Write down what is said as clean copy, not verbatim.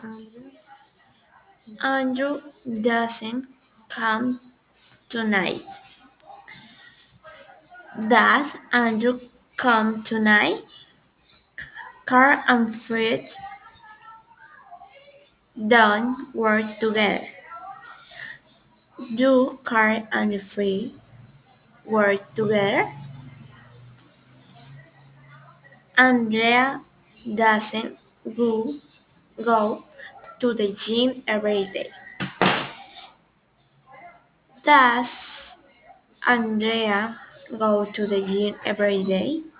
Andrew doesn't come tonight. Does Andrew come tonight? Carl and Fritz don't work together. Do Carl and Fritz work together? Andrea doesn't go to the gym every day. Does Andrea go to the gym every day?